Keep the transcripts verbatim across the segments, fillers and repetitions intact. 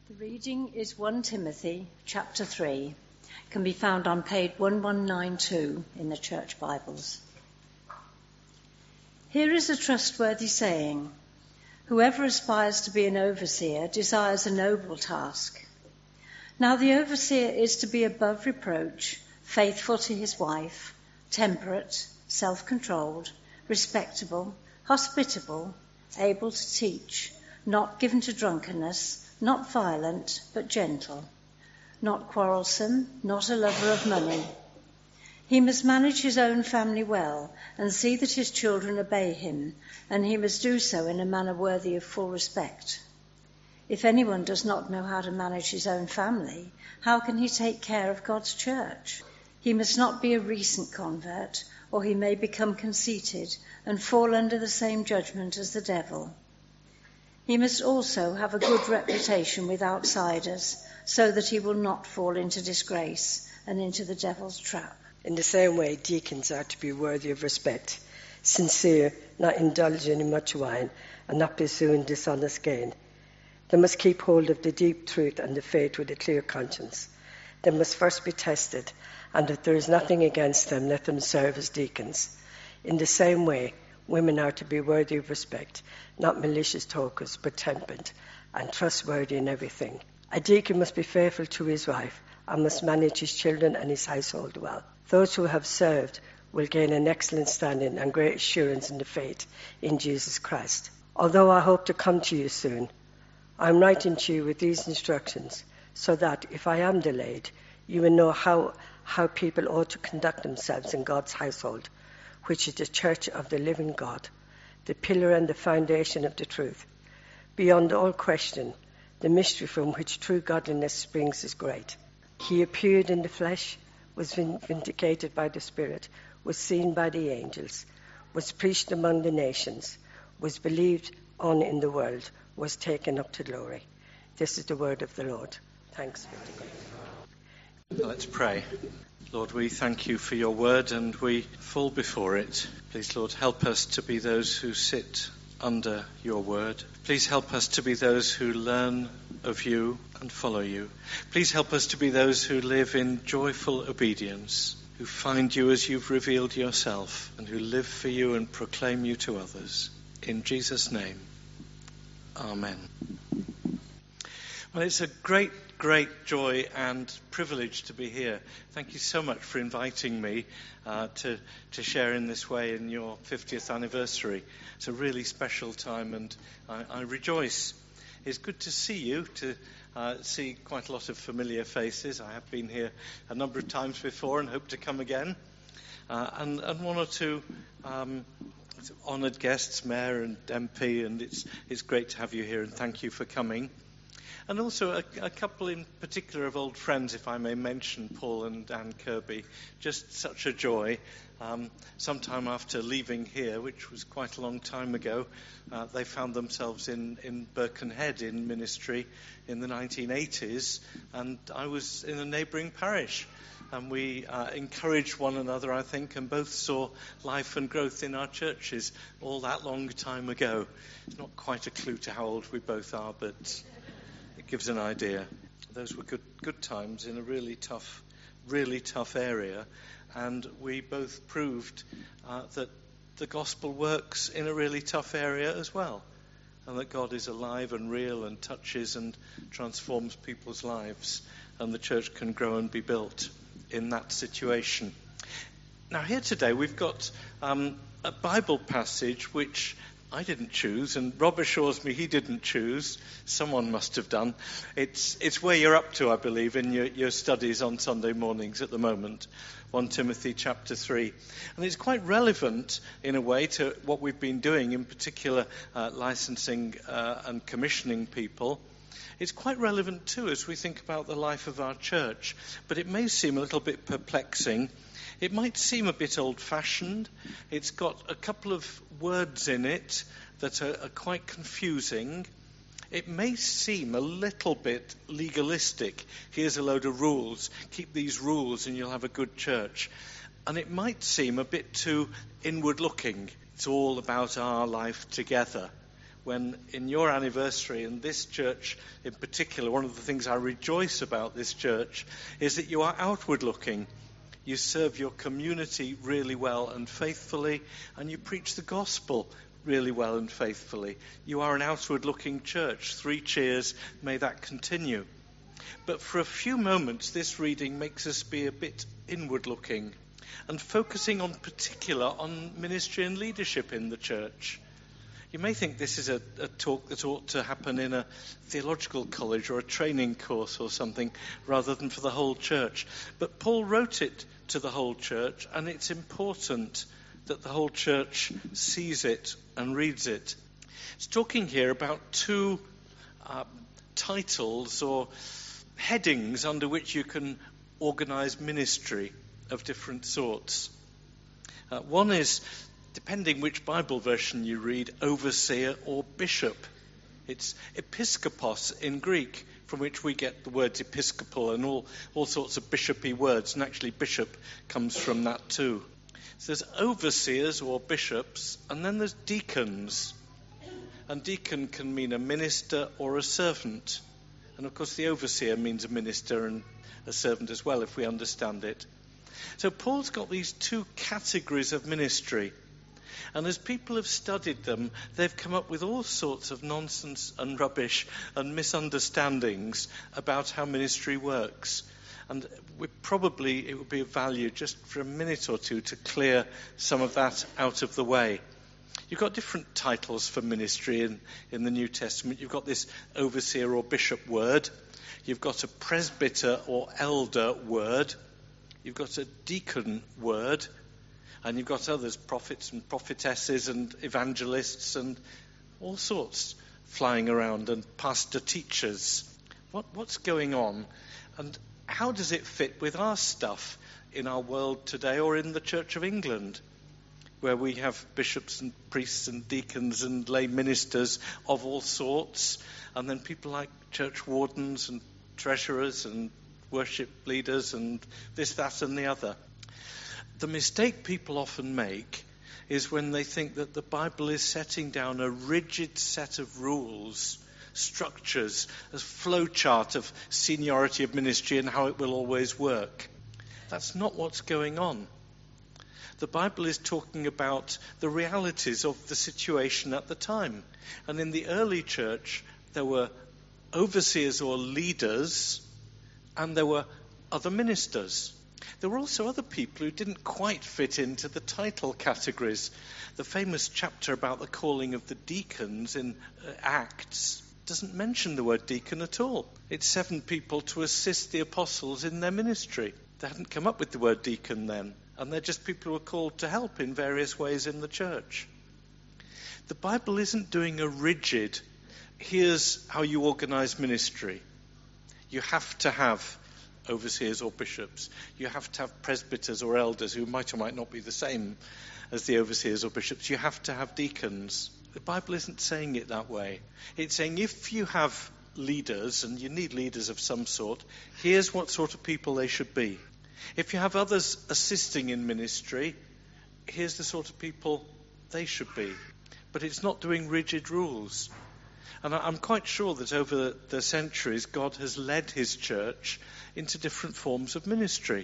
The reading is First Timothy chapter three, can be found on page eleven ninety-two in the Church Bibles. Here is a trustworthy saying: whoever aspires to be an overseer desires a noble task. Now the overseer is to be above reproach, faithful to his wife, temperate, self-controlled, respectable, hospitable, able to teach, not given to drunkenness, not violent, but gentle, not quarrelsome, not a lover of money. He must manage his own family well and see that his children obey him, and he must do so in a manner worthy of full respect. If anyone does not know how to manage his own family, how can he take care of God's church? He must not be a recent convert, or he may become conceited and fall under the same judgment as the devil. He must also have a good reputation with outsiders, so that he will not fall into disgrace and into the devil's trap. In the same way, deacons are to be worthy of respect, sincere, not indulging in much wine, and not pursuing dishonest gain. They must keep hold of the deep truth and the faith with a clear conscience. They must first be tested, and if there is nothing against them, let them serve as deacons. In the same way, women are to be worthy of respect, not malicious talkers, but temperate and trustworthy in everything. A deacon must be faithful to his wife and must manage his children and his household well. Those who have served will gain an excellent standing and great assurance in the faith in Jesus Christ. Although I hope to come to you soon, I am writing to you with these instructions so that if I am delayed, you will know how, how people ought to conduct themselves in God's household, which is the church of the living God, the pillar and the foundation of the truth. Beyond all question, the mystery from which true godliness springs is great. He appeared in the flesh, was vindicated by the Spirit, was seen by the angels, was preached among the nations, was believed on in the world, was taken up to glory. This is the word of the Lord. Thanks be to God. Let's pray. Lord, we thank you for your word and we fall before it. Please, Lord, help us to be those who sit under your word. Please help us to be those who learn of you and follow you. Please help us to be those who live in joyful obedience, who find you as you've revealed yourself, and who live for you and proclaim you to others. In Jesus' name, amen. Well, it's a great, great joy and privilege to be here. Thank you so much for inviting me uh, to, to share in this way in your fiftieth anniversary. It's a really special time and I, I rejoice. It's good to see you, to uh, see quite a lot of familiar faces. I have been here a number of times before and hope to come again. Uh, and, and one or two um, honoured guests, Mayor and M P, and it's, it's great to have you here and thank you for coming. And also a, a couple in particular of old friends, if I may mention, Paul and Anne Kirby. Just such a joy. Um, sometime after leaving here, which was quite a long time ago, uh, they found themselves in, in Birkenhead in ministry in the nineteen eighties, and I was in a neighbouring parish. And we uh, encouraged one another, I think, and both saw life and growth in our churches all that long time ago. It's not quite a clue to how old we both are, but it gives an idea. Those were good good times in a really tough, really tough area. And we both proved uh, that the gospel works in a really tough area as well. And that God is alive and real and touches and transforms people's lives. And the church can grow and be built in that situation. Now here today we've got um, a Bible passage which I didn't choose, and Rob assures me he didn't choose. Someone must have done. It's it's where you're up to, I believe, in your, your studies on Sunday mornings at the moment. First Timothy chapter three. And it's quite relevant, in a way, to what we've been doing, in particular uh, licensing uh, and commissioning people. It's quite relevant, too, as we think about the life of our church. But it may seem a little bit perplexing. It might seem a bit old-fashioned. It's got a couple of words in it that are, are quite confusing. It may seem a little bit legalistic. Here's a load of rules. Keep these rules and you'll have a good church. And it might seem a bit too inward-looking. It's all about our life together. when in your anniversary, and this church in particular, one of the things I rejoice about this church is that you are outward looking. You serve your community really well and faithfully, and you preach the gospel really well and faithfully. You are an outward looking church. Three cheers, may that continue. But for a few moments, this reading makes us be a bit inward looking and focusing on particular on ministry and leadership in the church. You may think this is a, a talk that ought to happen in a theological college or a training course or something rather than for the whole church. But Paul wrote it to the whole church, and it's important that the whole church sees it and reads it. It's talking here about two uh, titles or headings under which you can organise ministry of different sorts. Uh, one is, depending which Bible version you read, overseer or bishop. It's episkopos in Greek, from which we get the words episcopal and all, all sorts of bishopy words, and actually bishop comes from that too. So there's overseers or bishops, and then there's deacons. And deacon can mean a minister or a servant. And of course the overseer means a minister and a servant as well, if we understand it. So Paul's got these two categories of ministry. And as people have studied them, they've come up with all sorts of nonsense and rubbish and misunderstandings about how ministry works. And we probably it would be of value just for a minute or two to clear some of that out of the way. You've got different titles for ministry in, in the New Testament. You've got this overseer or bishop word. You've got a presbyter or elder word. You've got a deacon word. And you've got others, prophets and prophetesses and evangelists and all sorts flying around, and pastor teachers. What, what's going on? And how does it fit with our stuff in our world today or in the Church of England, where we have bishops and priests and deacons and lay ministers of all sorts, and then people like church wardens and treasurers and worship leaders and this, that and the other. The mistake people often make is when they think that the Bible is setting down a rigid set of rules, structures, a flowchart of seniority of ministry and how it will always work. That's not what's going on. The Bible is talking about the realities of the situation at the time. And in the early church, there were overseers or leaders, and there were other ministers. There were also other people who didn't quite fit into the title categories. The famous chapter about the calling of the deacons in uh, Acts doesn't mention the word deacon at all. It's seven people to assist the apostles in their ministry. They hadn't come up with the word deacon then, and they're just people who are called to help in various ways in the church. The Bible isn't doing a rigid, here's how you organise ministry. You have to have overseers or bishops. You have to have presbyters or elders who might or might not be the same as the overseers or bishops. You have to have deacons. The Bible isn't saying it that way. It's saying if you have leaders, and you need leaders of some sort, here's what sort of people they should be. If you have others assisting in ministry, here's the sort of people they should be. But it's not doing rigid rules. And I'm quite sure that over the centuries, God has led his church into different forms of ministry.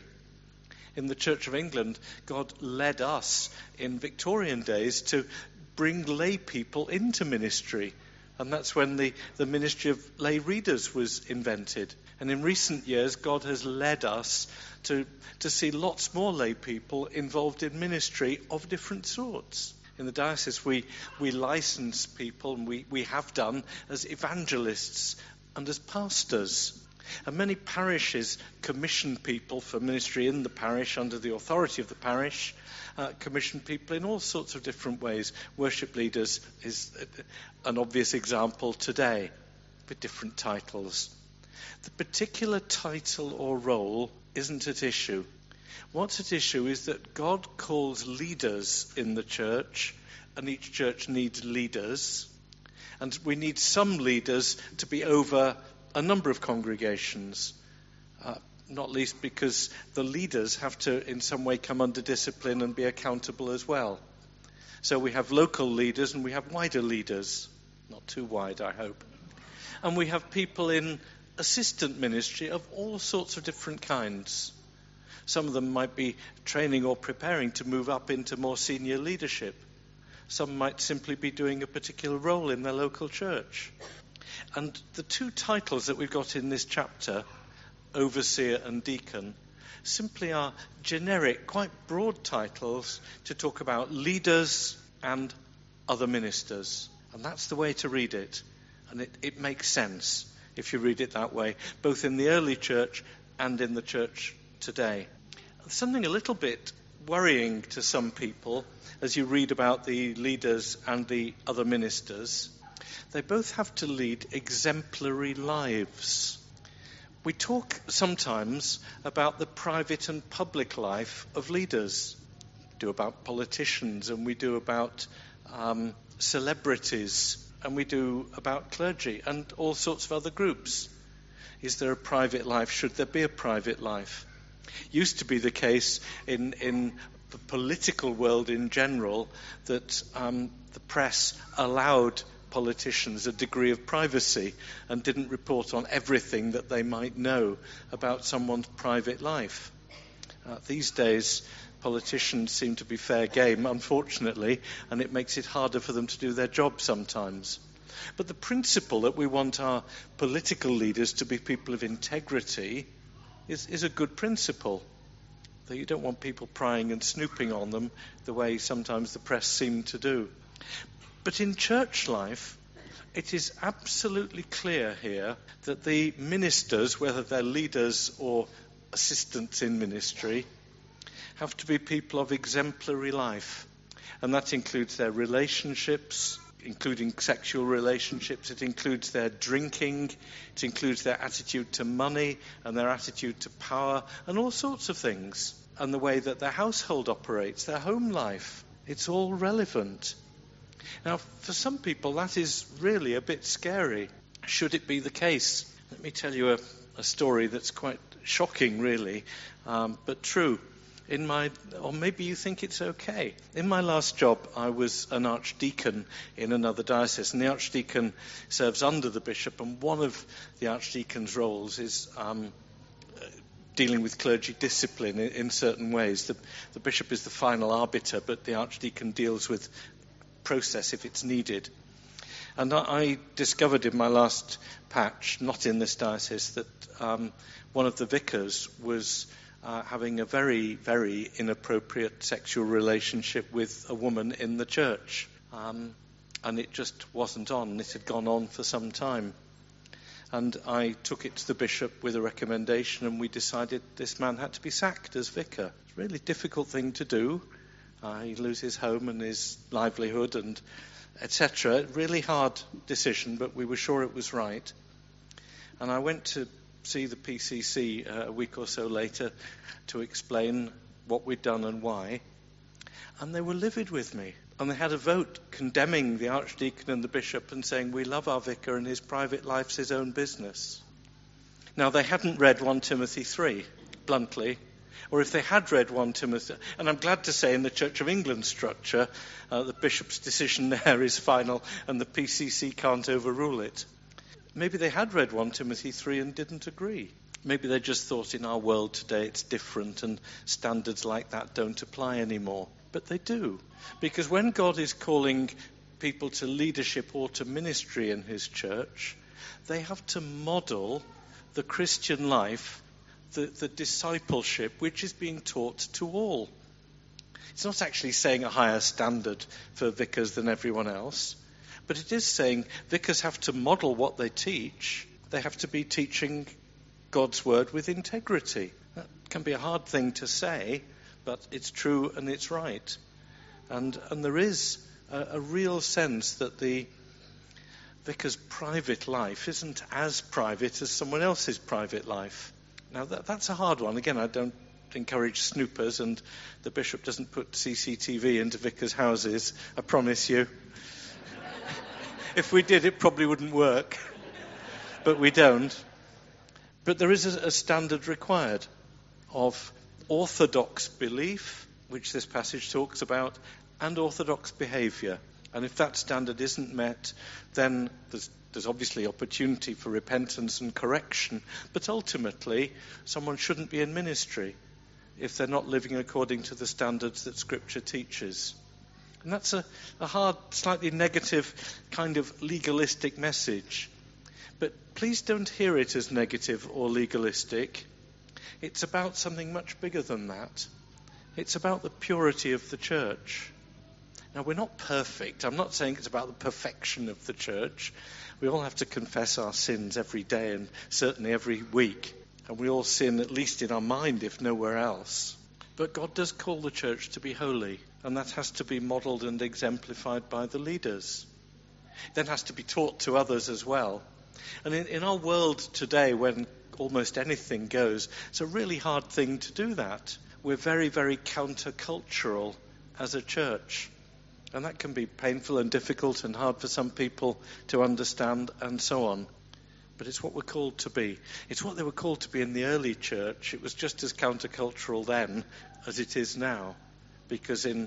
In the Church of England, God led us in Victorian days to bring lay people into ministry. And that's when the, the ministry of lay readers was invented. And in recent years, God has led us to, to see lots more lay people involved in ministry of different sorts. In the diocese, we, we license people, and we, we have done, as evangelists and as pastors. And many parishes commission people for ministry in the parish under the authority of the parish, uh, commission people in all sorts of different ways. Worship leaders is an obvious example today, with different titles. The particular title or role isn't at issue. What's at issue is that God calls leaders in the church, and each church needs leaders. And we need some leaders to be over a number of congregations, uh, not least because the leaders have to in some way come under discipline and be accountable as well. So we have local leaders and we have wider leaders. not too wide, I hope. And we have people in assistant ministry of all sorts of different kinds. Some of them might be training or preparing to move up into more senior leadership. Some might simply be doing a particular role in their local church. And the two titles that we've got in this chapter, overseer and deacon, simply are generic, quite broad titles to talk about leaders and other ministers. And that's the way to read it. And it, it makes sense if you read it that way, both in the early church and in the church today. Something a little bit worrying to some people as you read about the leaders and the other ministers. They both have to lead exemplary lives. We talk sometimes about the private and public life of leaders. We do about politicians, and we do about um, celebrities, and we do about clergy and all sorts of other groups. Is there a private life? Should there be a private life? Used to be the case in, in the political world in general that um, the press allowed politicians a degree of privacy and didn't report on everything that they might know about someone's private life. Uh, these days, politicians seem to be fair game, unfortunately, and it makes it harder for them to do their job sometimes. But the principle that we want our political leaders to be people of integrity is, is a good principle. That you don't want people prying and snooping on them the way sometimes the press seem to do. But in church life, it is absolutely clear here that the ministers, whether they're leaders or assistants in ministry, have to be people of exemplary life. And that includes their relationships, including sexual relationships. It includes their drinking. It includes their attitude to money and their attitude to power and all sorts of things. And the way that their household operates, their home life. It's all relevant. Now, for some people, that is really a bit scary. Should it be the case? Let me tell you a, a story that's quite shocking, really, um, but true. In my, or maybe you think it's okay. In my last job, I was an archdeacon in another diocese, and the archdeacon serves under the bishop, and one of the archdeacon's roles is um, dealing with clergy discipline in, in certain ways. The, the bishop is the final arbiter, but the archdeacon deals with process if it's needed. And I, I discovered in my last patch, not in this diocese, that um, one of the vicars was uh, having a very, very inappropriate sexual relationship with a woman in the church. Um, and it just wasn't on. It had gone on for some time. And I took it to the bishop with a recommendation, and we decided this man had to be sacked as vicar. It's a really difficult thing to do. Uh, he'd lose his home and his livelihood and et cetera. Really hard decision, but we were sure it was right. And I went to see the P C C uh, a week or so later to explain what we'd done and why. And they were livid with me. And they had a vote condemning the archdeacon and the bishop and saying, we love our vicar and his private life's his own business. Now, they hadn't read First Timothy three, bluntly. Or if they had read First Timothy, and I'm glad to say in the Church of England structure, uh, the bishop's decision there is final and the P C C can't overrule it. Maybe they had read First Timothy three and didn't agree. Maybe they just thought in our world today it's different and standards like that don't apply anymore. But they do. Because when God is calling people to leadership or to ministry in his church, they have to model the Christian life, the, the discipleship which is being taught to all. It's not actually saying a higher standard for vicars than everyone else, but it is saying vicars have to model what they teach. They have to be teaching God's word with integrity. That can be a hard thing to say, but it's true and it's right. And and there is a, a real sense that the vicar's private life isn't as private as someone else's private life. Now, that, that's a hard one. Again, I don't encourage snoopers, and the bishop doesn't put C C T V into vicars' houses, I promise you. If we did, it probably wouldn't work. But we don't. But there is a, a standard required of orthodox belief, which this passage talks about, and orthodox behaviour. And if that standard isn't met, then there's, there's obviously opportunity for repentance and correction. But ultimately, someone shouldn't be in ministry if they're not living according to the standards that Scripture teaches. And that's a, a hard, slightly negative kind of legalistic message. But please don't hear it as negative or legalistic. It's about something much bigger than that. It's about the purity of the church. Now, we're not perfect. I'm not saying it's about the perfection of the church. We all have to confess our sins every day and certainly every week. And we all sin at least in our mind, if nowhere else. But God does call the church to be holy, and that has to be modelled and exemplified by the leaders. It then has to be taught to others as well. And in, in our world today, when almost anything goes, it's a really hard thing to do that. We're very, very countercultural as a church. And that can be painful and difficult and hard for some people to understand and so on. But it's what we're called to be. It's what they were called to be in the early church. It was just as countercultural then as it is now. Because in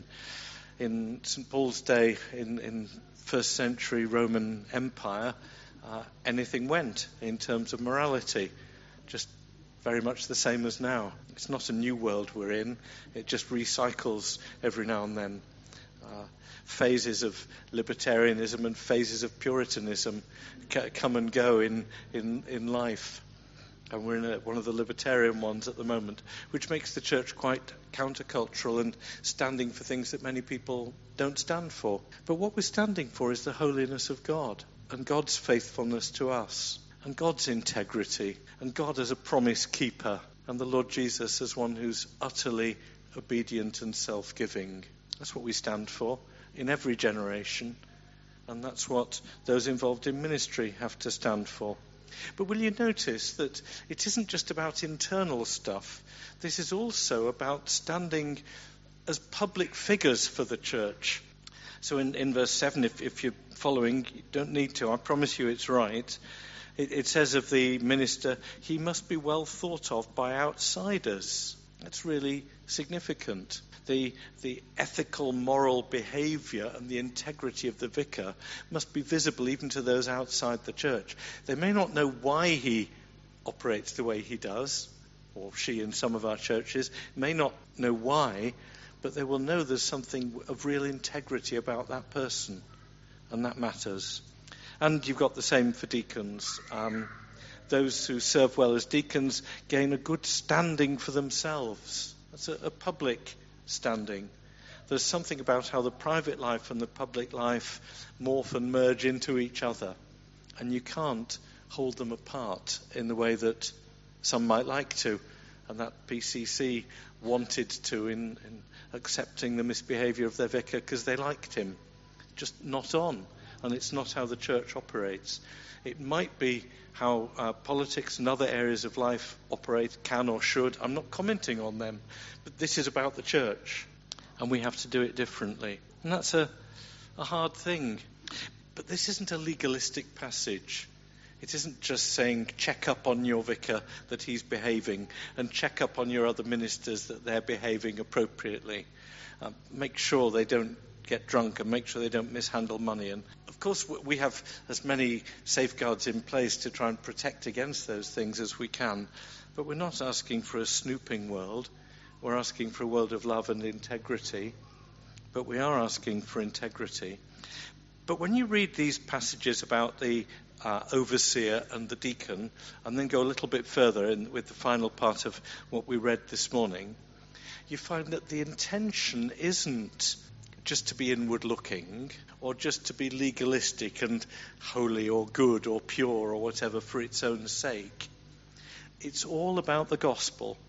in Saint Paul's day, in, in first century Roman Empire, uh, anything went in terms of morality. Just very much the same as now. It's not a new world we're in. It just recycles every now and then. Uh, phases of libertarianism and phases of Puritanism c- come and go in, in, in life. And we're in a, one of the libertarian ones at the moment, which makes the church quite countercultural and standing for things that many people don't stand for. But what we're standing for is the holiness of God and God's faithfulness to us and God's integrity and God as a promise keeper and the Lord Jesus as one who's utterly obedient and self-giving. That's what we stand for in every generation, and that's what those involved in ministry have to stand for. But will you notice that it isn't just about internal stuff. This is also about standing as public figures for the church. So in, in verse seven, if, if you're following, you don't need to, I promise you it's right. It, it says of the minister, he must be well thought of by outsiders. That's really significant. The, the ethical, moral behaviour and the integrity of the vicar must be visible even to those outside the church. They may not know why he operates the way he does, or she in some of our churches may not know why, but they will know there's something of real integrity about that person, and that matters. And you've got the same for deacons. Um, those who serve well as deacons gain a good standing for themselves. That's a, a public standing. There's something about how the private life and the public life morph and merge into each other, and you can't hold them apart in the way that some might like to, and that P C C wanted to in, in accepting the misbehaviour of their vicar because they liked him. Just not on, and it's not how the church operates. It might be how uh, politics and other areas of life operate, can or should. I'm not commenting on them, but this is about the church, and we have to do it differently. And that's a, a hard thing. But this isn't a legalistic passage. It isn't just saying check up on your vicar that he's behaving and check up on your other ministers that they're behaving appropriately. Uh, make sure they don't get drunk and make sure they don't mishandle money. And of course we have as many safeguards in place to try and protect against those things as we can, but we're not asking for a snooping world. We're asking for a world of love and integrity, but we are asking for integrity. But when you read these passages about the uh, overseer and the deacon, and then go a little bit further in, with the final part of what we read this morning, you find that the intention isn't just to be inward looking or just to be legalistic and holy or good or pure or whatever for its own sake. It's all about the gospel.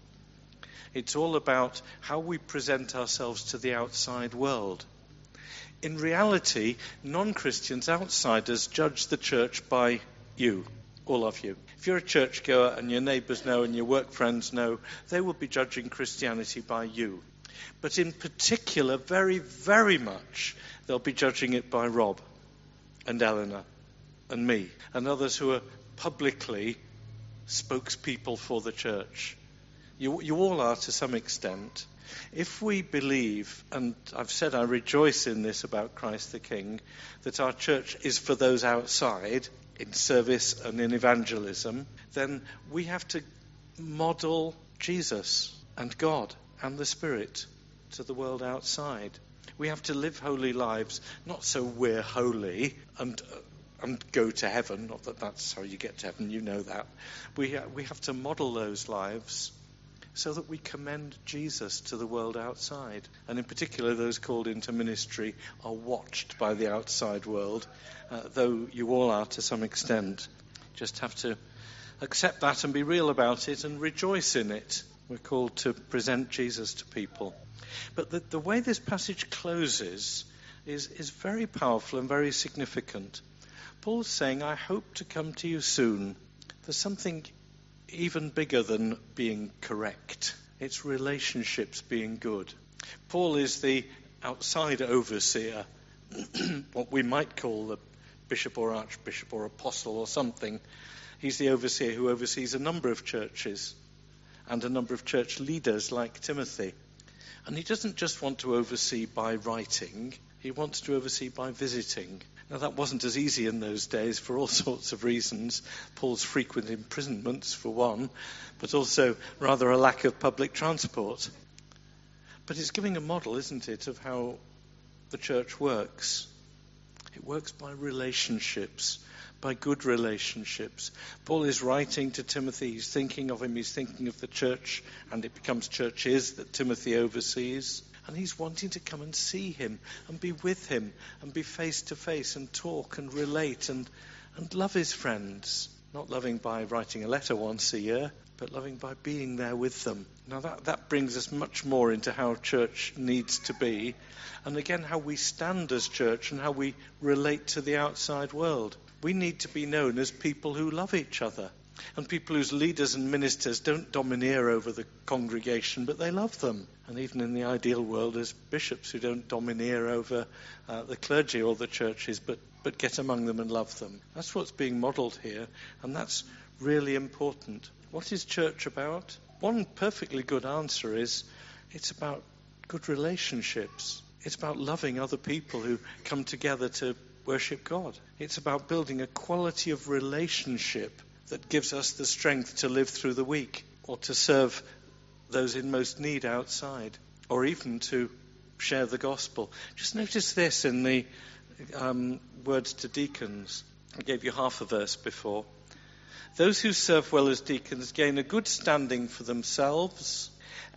It's all about how we present ourselves to the outside world. In reality, non-Christians, outsiders, judge the church by you, all of you. If you're a churchgoer and your neighbours know and your work friends know, they will be judging Christianity by you. But in particular, very, very much, they'll be judging it by Rob and Eleanor and me and others who are publicly spokespeople for the church. You, you all are to some extent. If we believe, and I've said I rejoice in this about Christ the King, that our church is for those outside in service and in evangelism, then we have to model Jesus and God and the Spirit to the world outside. We have to live holy lives, not so we're holy and uh, and go to heaven, not that that's how you get to heaven, you know that. We uh, we have to model those lives so that we commend Jesus to the world outside. And in particular, those called into ministry are watched by the outside world, uh, though you all are to some extent. Just have to accept that and be real about it and rejoice in it. We're called to present Jesus to people. But the, the way this passage closes is, is very powerful and very significant. Paul's saying, I hope to come to you soon. There's something even bigger than being correct. It's relationships being good. Paul is the outside overseer, what we might call the bishop or archbishop or apostle or something. He's the overseer who oversees a number of churches and a number of church leaders like Timothy. And he doesn't just want to oversee by writing, he wants to oversee by visiting. Now, that wasn't as easy in those days for all sorts of reasons. Paul's frequent imprisonments, for one, but also rather a lack of public transport. But it's giving a model, isn't it, of how the church works. It works by relationships, by good relationships. Paul is writing to Timothy, he's thinking of him, he's thinking of the church, and it becomes churches that Timothy oversees. And he's wanting to come and see him and be with him and be face to face and talk and relate and, and love his friends. Not loving by writing a letter once a year, but loving by being there with them. Now that, that brings us much more into how church needs to be. And again, how we stand as church and how we relate to the outside world. We need to be known as people who love each other. And people whose leaders and ministers don't domineer over the congregation, but they love them. And even in the ideal world, as bishops who don't domineer over uh, the clergy or the churches, but, but get among them and love them. That's what's being modelled here, and that's really important. What is church about? One perfectly good answer is it's about good relationships. It's about loving other people who come together to worship God. It's about building a quality of relationship that gives us the strength to live through the week or to serve those in most need outside or even to share the gospel. Just notice this in the um, words to deacons. I gave you half a verse before. Those who serve well as deacons gain a good standing for themselves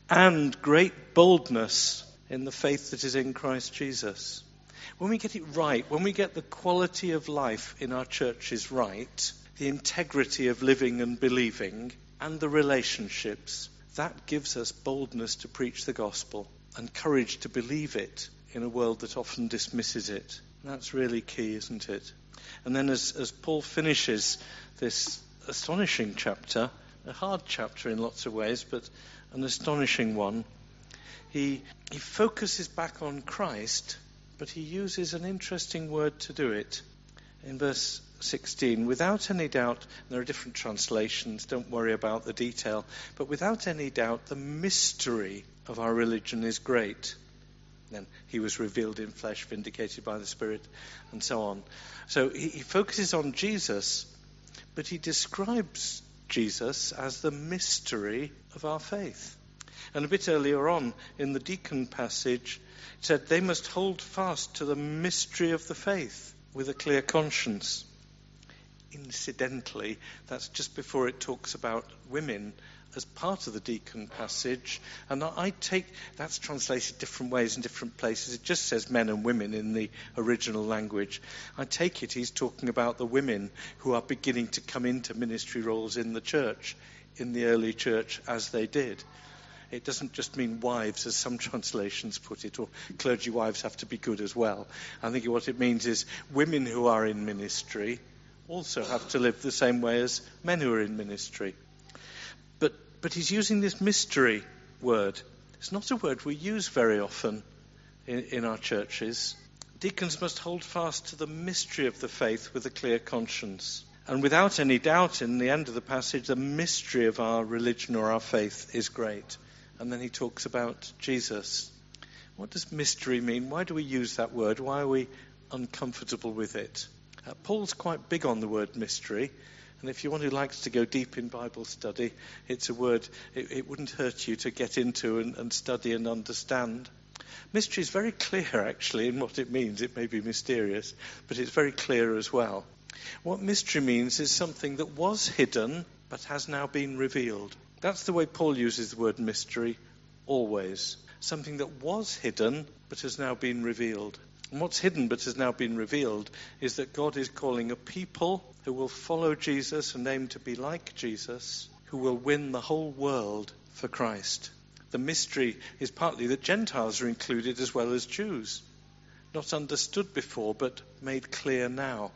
and great boldness in the faith that is in Christ Jesus. When we get it right, when we get the quality of life in our churches right, the integrity of living and believing, and the relationships, that gives us boldness to preach the gospel and courage to believe it in a world that often dismisses it. That's really key, isn't it? And then as, as Paul finishes this astonishing chapter, a hard chapter in lots of ways, but an astonishing one, he, he focuses back on Christ, but he uses an interesting word to do it. In verse sixteen, without any doubt, there are different translations, don't worry about the detail, but without any doubt, the mystery of our religion is great. Then he was revealed in flesh, vindicated by the Spirit, and so on. So he, he focuses on Jesus, but he describes Jesus as the mystery of our faith. And a bit earlier on in the deacon passage, it said they must hold fast to the mystery of the faith with a clear conscience. Incidentally, that's just before it talks about women as part of the deacon passage. And I take, that's translated different ways in different places. It just says men and women in the original language. I take it he's talking about the women who are beginning to come into ministry roles in the church, in the early church, as they did. It doesn't just mean wives, as some translations put it, or clergy wives have to be good as well. I think what it means is women who are in ministry also have to live the same way as men who are in ministry. But but he's using this mystery word. It's not a word we use very often in, in our churches. Deacons must hold fast to the mystery of the faith with a clear conscience. And without any doubt, in the end of the passage, the mystery of our religion or our faith is great. And then he talks about Jesus. What does mystery mean? Why do we use that word? Why are we uncomfortable with it? Uh, Paul's quite big on the word mystery. And if you're one who likes to go deep in Bible study, it's a word it, it wouldn't hurt you to get into and, and study and understand. Mystery is very clear, actually, in what it means. It may be mysterious, but it's very clear as well. What mystery means is something that was hidden but has now been revealed. That's the way Paul uses the word mystery, always. Something that was hidden but has now been revealed. And what's hidden but has now been revealed is that God is calling a people who will follow Jesus and aim to be like Jesus, who will win the whole world for Christ. The mystery is partly that Gentiles are included as well as Jews. Not understood before, but made clear now.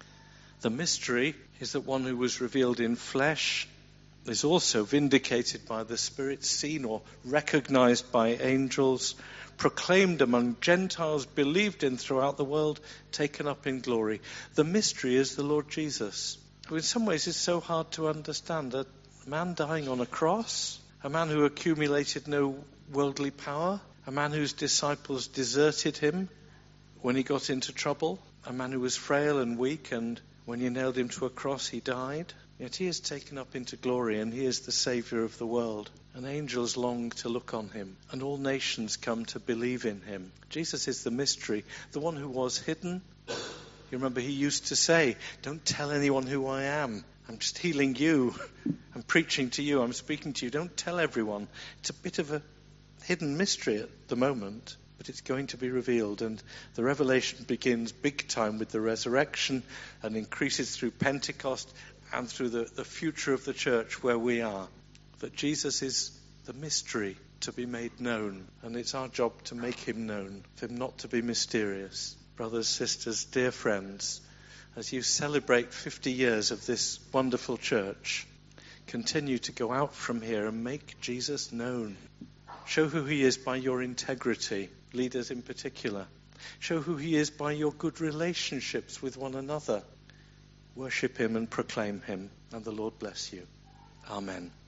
The mystery is that one who was revealed in flesh is also vindicated by the Spirit, seen or recognized by angels, proclaimed among Gentiles, believed in throughout the world, taken up in glory. The mystery is the Lord Jesus, who in some ways is so hard to understand. A man dying on a cross, a man who accumulated no worldly power, a man whose disciples deserted him when he got into trouble, a man who was frail and weak, and when you nailed him to a cross he died. Yet he is taken up into glory, and he is the Saviour of the world. And angels long to look on him, and all nations come to believe in him. Jesus is the mystery, the one who was hidden. You remember he used to say, don't tell anyone who I am. I'm just healing you. I'm preaching to you. I'm speaking to you. Don't tell everyone. It's a bit of a hidden mystery at the moment, but it's going to be revealed. And the revelation begins big time with the resurrection and increases through Pentecost and through the, the future of the church where we are. That Jesus is the mystery to be made known. And it's our job to make him known, for him not to be mysterious. Brothers, sisters, dear friends, as you celebrate fifty years of this wonderful church, continue to go out from here and make Jesus known. Show who he is by your integrity, leaders in particular. Show who he is by your good relationships with one another. Worship him and proclaim him, and the Lord bless you. Amen.